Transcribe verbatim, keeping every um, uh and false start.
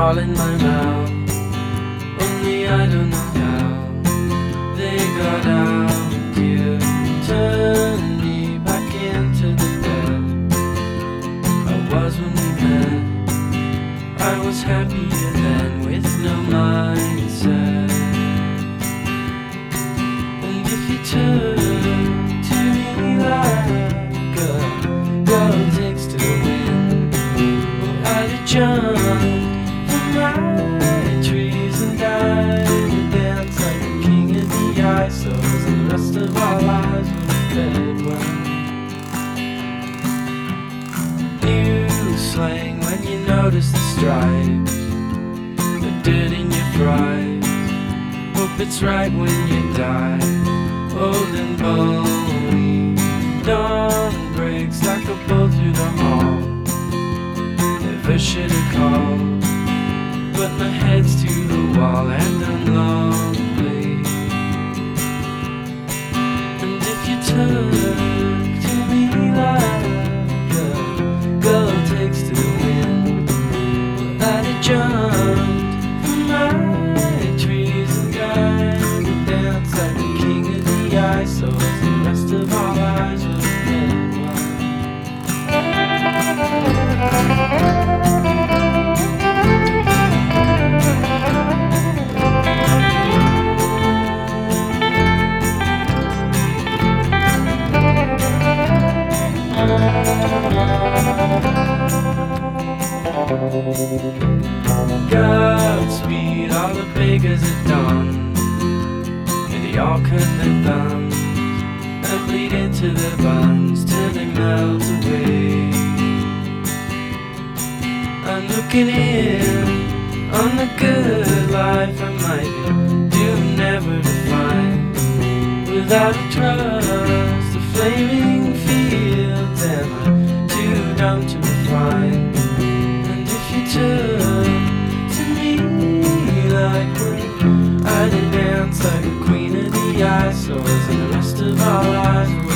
all in my mouth. Only I don't know how they got out. You turned me back into the bed I was when we met. I was happier then with no mindset. And if you turn to me like a girl takes to the wind, well, I'd have jumped from my trees and died to dance like a king of the ice. So the rest of our lives would have fed well. New slang when you notice the stripes, the dirt in your fries. Hope it's right when you die, old and bony. Dawn breaks like a bolt through the hall. Never should have called, but my head's to the wall and I'm lonely. And if you turn to me like a girl takes to the wind, well, I'd have jumped from my trees and died to dance like a king of the ice. So as the rest of our lives would have been well. Godspeed, all the beggars at dawn. May they all cut their thumbs and bleed into their buns till they melt away. I'm looking in on the good life I might be doomed never to find. Without a trust, the flaming fields, am I too dumb to refine? And if you turn to me like we're I'd dance like a queen of the ice. So as the rest of our lives